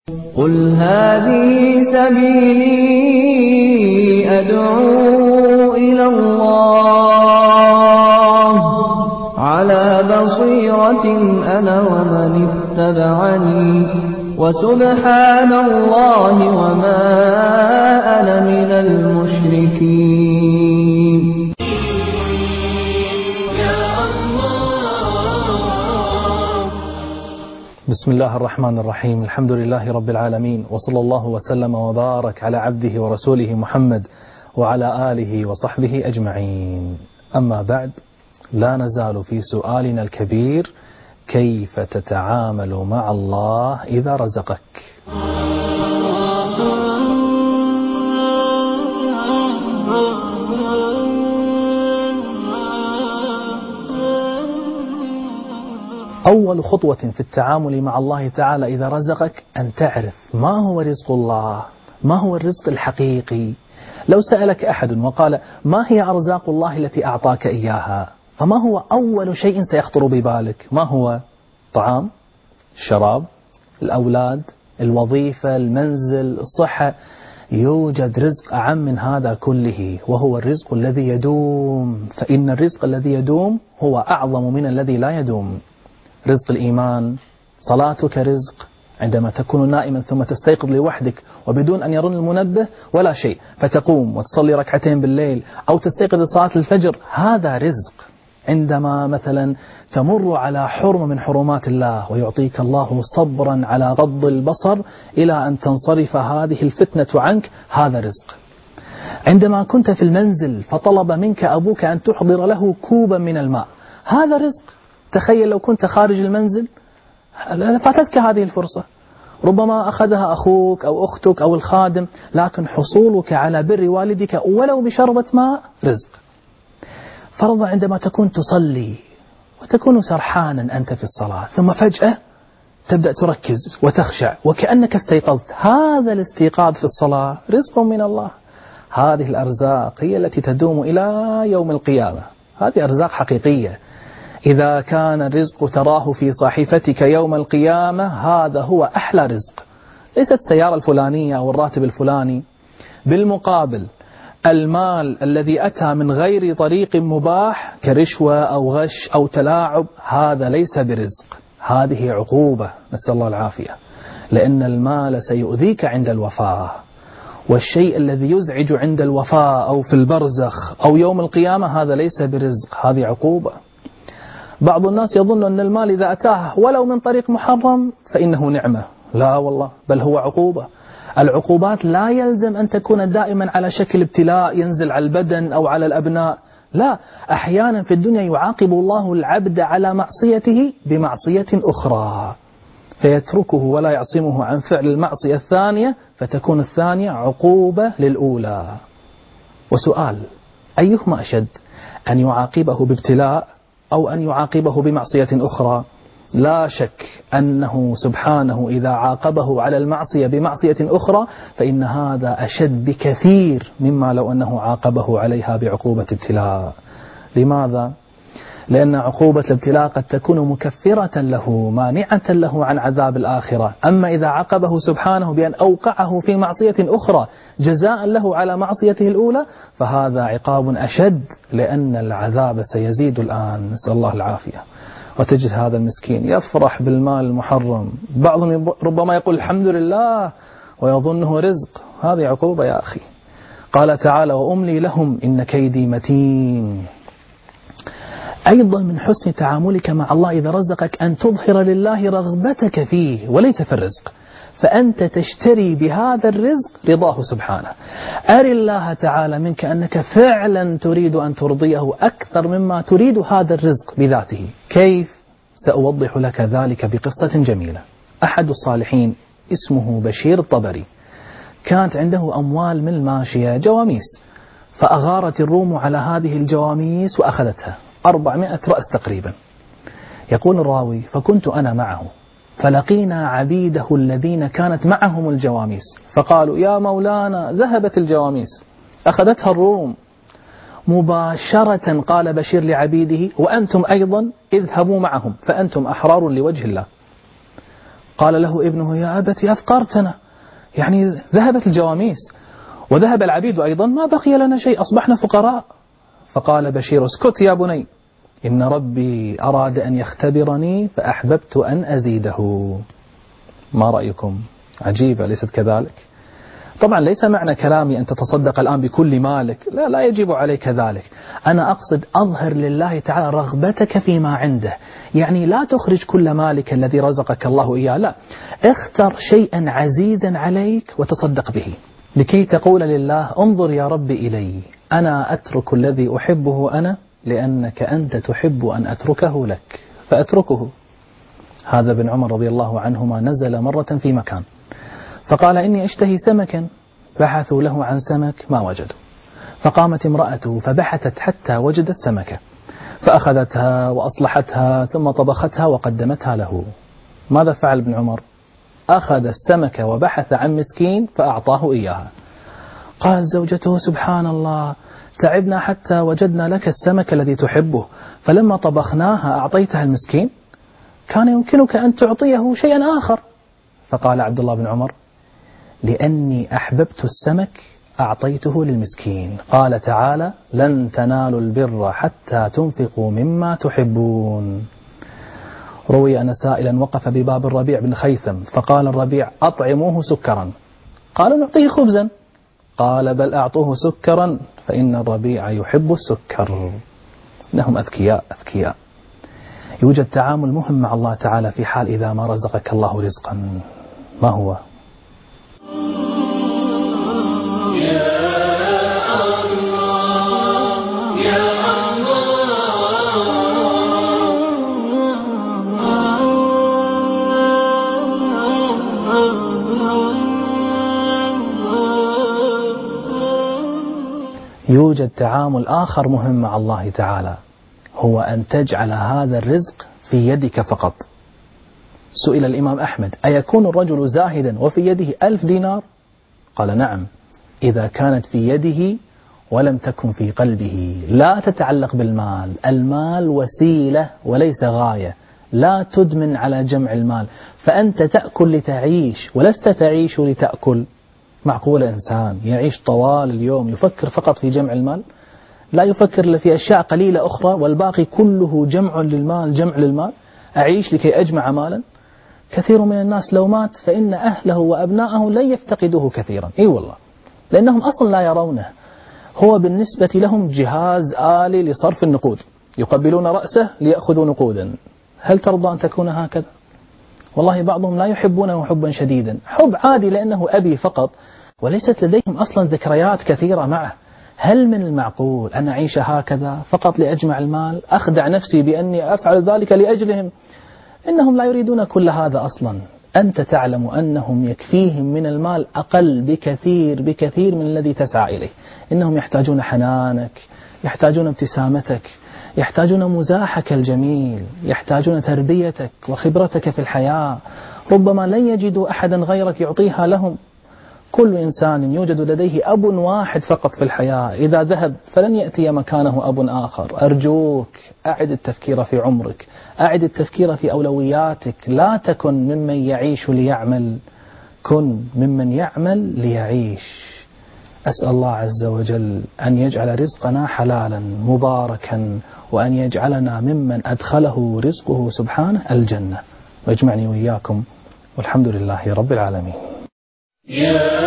قل هذه سبيلي أدعو إلى الله على بصيرة أنا ومن اتبعني وسبحان الله وما أنا من المشركين. بسم الله الرحمن الرحيم. الحمد لله رب العالمين، وصلى الله وسلم وبارك على عبده ورسوله محمد وعلى آله وصحبه أجمعين. أما بعد، لا نزال في سؤالنا الكبير: كيف تتعامل مع الله إذا رزقك؟ أول خطوة في التعامل مع الله تعالى إذا رزقك أن تعرف ما هو رزق الله، ما هو الرزق الحقيقي. لو سألك أحد وقال: ما هي أرزاق الله التي أعطاك إياها؟ فما هو أول شيء سيخطر ببالك؟ ما هو؟ طعام، الشراب، الأولاد، الوظيفة، المنزل، الصحة. يوجد رزق أعم من هذا كله، وهو الرزق الذي يدوم، فإن الرزق الذي يدوم هو أعظم من الذي لا يدوم. رزق الإيمان، صلاتك رزق، عندما تكون نائما ثم تستيقظ لوحدك وبدون أن يرن المنبه ولا شيء، فتقوم وتصلي ركعتين بالليل أو تستيقظ لصلاة الفجر، هذا رزق. عندما مثلا تمر على حرم من حرمات الله ويعطيك الله صبرا على غض البصر إلى أن تنصرف هذه الفتنة عنك، هذا رزق. عندما كنت في المنزل فطلب منك أبوك أن تحضر له كوبا من الماء، هذا رزق. تخيل لو كنت خارج المنزل فاتتك هذه الفرصة، ربما أخذها أخوك أو أختك أو الخادم، لكن حصولك على بر والدك ولو بشربة ماء رزق. فرضا عندما تكون تصلي وتكون سرحانا أنت في الصلاة، ثم فجأة تبدأ تركز وتخشع وكأنك استيقظت، هذا الاستيقاظ في الصلاة رزق من الله. هذه الأرزاق هي التي تدوم إلى يوم القيامة، هذه أرزاق حقيقية. إذا كان الرزق تراه في صحيفتك يوم القيامة، هذا هو أحلى رزق، ليست السيارة الفلانية أو الراتب الفلاني. بالمقابل، المال الذي أتى من غير طريق مباح كرشوة أو غش أو تلاعب، هذا ليس برزق، هذه عقوبة، نسأل الله العافية. لأن المال سيؤذيك عند الوفاة، والشيء الذي يزعج عند الوفاة أو في البرزخ أو يوم القيامة هذا ليس برزق، هذه عقوبة. بعض الناس يظن أن المال إذا أتاه ولو من طريق محرم فإنه نعمة، لا والله، بل هو عقوبة. العقوبات لا يلزم أن تكون دائما على شكل ابتلاء ينزل على البدن أو على الأبناء، لا، أحيانا في الدنيا يعاقب الله العبد على معصيته بمعصية أخرى فيتركه ولا يعصمه عن فعل المعصية الثانية، فتكون الثانية عقوبة للأولى. وسؤال: أيهما أشد، أن يعاقبه بابتلاء أو أن يعاقبه بمعصية أخرى؟ لا شك أنه سبحانه إذا عاقبه على المعصية بمعصية أخرى فإن هذا أشد بكثير مما لو أنه عاقبه عليها بعقوبة ابتلاء. لماذا؟ لأن عقوبة الابتلاء قد تكون مكفرة له، مانعة له عن عذاب الآخرة. أما إذا عاقبه سبحانه بأن أوقعه في معصية أخرى جزاء له على معصيته الأولى، فهذا عقاب أشد، لأن العذاب سيزيد الآن، نسأل الله العافية. وتجد هذا المسكين يفرح بالمال المحرم، بعضهم ربما يقول الحمد لله ويظنه رزق، هذه عقوبة يا أخي. قال تعالى: وأملي لهم إن كيدي متين. أيضا من حسن تعاملك مع الله إذا رزقك أن تظهر لله رغبتك فيه وليس في الرزق، فأنت تشتري بهذا الرزق رضاه سبحانه. أري الله تعالى منك أنك فعلا تريد أن ترضيه أكثر مما تريد هذا الرزق بذاته. كيف؟ سأوضح لك ذلك بقصة جميلة. أحد الصالحين اسمه بشير الطبري، كانت عنده أموال من الماشية، جواميس، فأغارت الروم على هذه الجواميس وأخذتها 400 رأس تقريبا. يقول الراوي: فكنت أنا معه، فلقينا عبيده الذين كانت معهم الجواميس، فقالوا: يا مولانا ذهبت الجواميس، أخذتها الروم. مباشرة قال بشير لعبيده: وأنتم أيضا اذهبوا معهم، فأنتم أحرار لوجه الله. قال له ابنه يا أبت أفقرتنا، يعني ذهبت الجواميس وذهب العبيد أيضا، ما بقي لنا شيء، أصبحنا فقراء. فقال بشير اسكت يا بني، إن ربي أراد أن يختبرني فأحببت أن أزيده. ما رأيكم؟ عجيبة ليست كذلك؟ طبعا ليس معنى كلامي أن تتصدق الآن بكل مالك، لا يجب عليك ذلك. أنا أقصد أظهر لله تعالى رغبتك فيما عنده، يعني لا تخرج كل مالك الذي رزقك الله إياه، لا، اختر شيئا عزيزا عليك وتصدق به، لكي تقول لله انظر يا رب إلي، أنا أترك الذي أحبه أنا لأنك أنت تحب أن أتركه لك فأتركه. هذا ابن عمر رضي الله عنهما نزل مرة في مكان فقال إني أشتهي سمكا، بحثوا له عن سمك ما وجدوا، فقامت امرأته فبحثت حتى وجدت سمكة، فأخذتها وأصلحتها ثم طبختها وقدمتها له. ماذا فعل ابن عمر؟ أخذ السمكة وبحث عن مسكين فأعطاه إياها. قال زوجته سبحان الله، تعبنا حتى وجدنا لك السمك الذي تحبه، فلما طبخناها أعطيتها المسكين، كان يمكنك أن تعطيه شيئا آخر. فقال عبد الله بن عمر لأني أحببت السمك أعطيته للمسكين. قال تعالى لن تنالوا البر حتى تنفقوا مما تحبون. روي أن سائلا وقف بباب الربيع بن خيثم فقال الربيع أطعموه سكرا، قالوا نعطيه خبزا، قال بل أعطوه سكرا فإن الربيع يحب السكر. إنهم أذكياء أذكياء. يوجد تعامل مهم مع الله تعالى في حال إذا ما رزقك الله رزقا. ما هو؟ يوجد تعامل آخر مهم مع الله تعالى، هو أن تجعل هذا الرزق في يدك فقط. سئل الإمام أحمد أيكون الرجل زاهدا وفي يده 1000 دينار؟ قال نعم، إذا كانت في يده ولم تكن في قلبه. لا تتعلق بالمال، المال وسيلة وليس غاية، لا تدمن على جمع المال، فأنت تأكل لتعيش ولست تعيش لتأكل. معقول إنسان يعيش طوال اليوم يفكر فقط في جمع المال، لا يفكر إلا في أشياء قليلة أخرى والباقي كله جمع للمال جمع للمال، أعيش لكي أجمع مالا؟ كثير من الناس لو مات فإن أهله وأبناءه لن يفتقدوه كثيرا، إي والله، لأنهم أصلا لا يرونه. هو بالنسبة لهم جهاز آلي لصرف النقود، يقبلون رأسه ليأخذوا نقودا. هل ترضى أن تكون هكذا؟ والله بعضهم لا يحبونه حبا شديدا، حب عادي لأنه أبي فقط، وليست لديهم أصلا ذكريات كثيرة معه. هل من المعقول أن أعيش هكذا فقط لأجمع المال، أخدع نفسي بأني أفعل ذلك لأجلهم؟ إنهم لا يريدون كل هذا أصلا. أنت تعلم أنهم يكفيهم من المال أقل بكثير بكثير من الذي تسعى إليه. إنهم يحتاجون حنانك، يحتاجون ابتسامتك، يحتاجون مزاحك الجميل، يحتاجون تربيتك وخبرتك في الحياة. ربما لن يجدوا أحدا غيرك يعطيها لهم. كل إنسان يوجد لديه أب واحد فقط في الحياة، إذا ذهب فلن يأتي مكانه أب آخر. أرجوك أعد التفكير في عمرك، أعد التفكير في أولوياتك، لا تكن ممن يعيش ليعمل، كن ممن يعمل ليعيش. أسأل الله عز وجل أن يجعل رزقنا حلالا مباركا، وأن يجعلنا ممن أدخله رزقه سبحانه الجنة، واجمعني وإياكم، والحمد لله رب العالمين.